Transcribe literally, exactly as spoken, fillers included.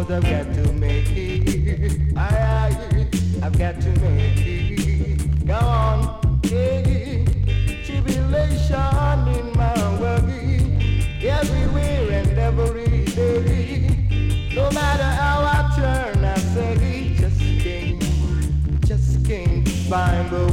'cause I've got to make it. I, I, I've got to make it. Go on, yeah. Tribulation in my way, everywhere and every day. No matter how I turn, I say, just can't, just can't find the